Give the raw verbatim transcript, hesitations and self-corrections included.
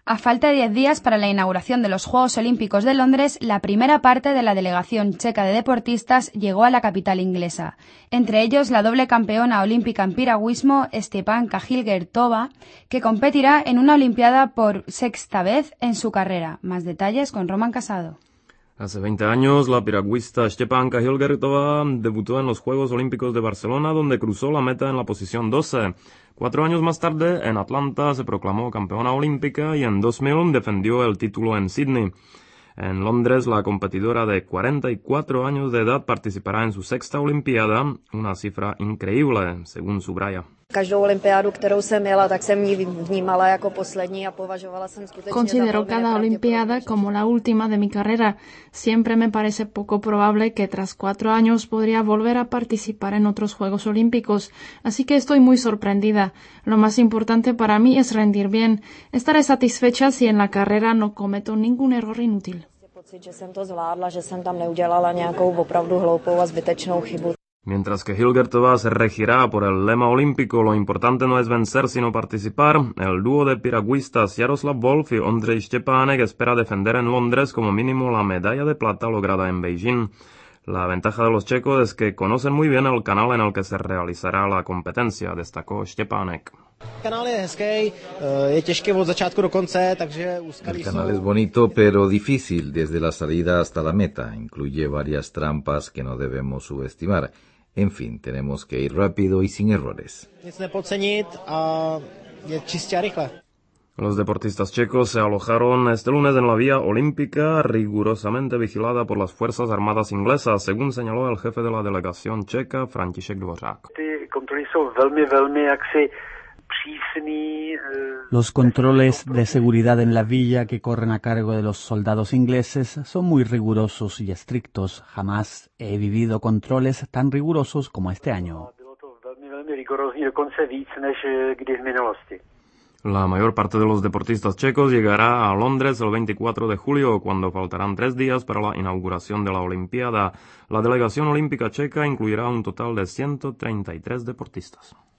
A falta de diez días para la inauguración de los Juegos Olímpicos de Londres, la primera parte de la delegación checa de deportistas llegó a la capital inglesa. Entre ellos, la doble campeona olímpica en piragüismo, Stepanka Hilgertova, que competirá en una olimpiada por sexta vez en su carrera. Más detalles con Roman Casado. Hace veinte años, la piragüista Stepanka Hilgertova debutó en los Juegos Olímpicos de Barcelona, donde cruzó la meta en la posición doce. Cuatro años más tarde, en Atlanta, se proclamó campeona olímpica y en dos mil defendió el título en Sydney. En Londres, la competidora de cuarenta y cuatro años de edad participará en su sexta olimpiada, una cifra increíble, según subraya. Každou olympiádu, kterou jsem jela, tak jsem ji vnímala jako poslední a považovala jsem skutečně Considero cada olimpiada como la última de mi carrera. Siempre me parece poco probable que tras cuatro años podría volver a participar en otros Juegos Olímpicos, así que estoy muy sorprendida. Lo más importante para mí es rendir bien. Estaré satisfecha si en la carrera no cometo ningún error inútil. pocit, že jsem to zvládla, že jsem tam neudělala nějakou opravdu hloupou a zbytečnou chybu. Mientras que Hilgertova se regirá por el lema olímpico, lo importante no es vencer sino participar, el dúo de piragüistas Jaroslav Volf y Ondřej Štěpánek espera defender en Londres como mínimo la medalla de plata lograda en Beijing. La ventaja de los checos es que conocen muy bien el canal en el que se realizará la competencia, destacó Štěpánek. El canal es hezký, je těžký od začátku do konce, takže úskalí El canal es bonito, pero difícil desde la salida hasta la meta. Incluye varias trampas que no debemos subestimar. En fin, tenemos que ir rápido y sin errores. Nic nepodcenit a je čistě a rychle. Los deportistas checos se alojaron este lunes en la vía olímpica, rigurosamente vigilada por las Fuerzas Armadas inglesas, según señaló el jefe de la delegación checa, František Dvořák. Ty kontroly jsou velmi, velmi jaksi přísný. Los controles de seguridad en la villa que corren a cargo de los soldados ingleses son muy rigurosos y estrictos. Jamás he vivido controles tan rigurosos como este año. Bylo to velmi, velmi rigorózní, dokonce víc než kdy v minulosti. La mayor parte de los deportistas checos llegará a Londres el veinticuatro de julio, cuando faltarán tres días para la inauguración de la Olimpiada. La delegación olímpica checa incluirá un total de ciento treinta y tres deportistas.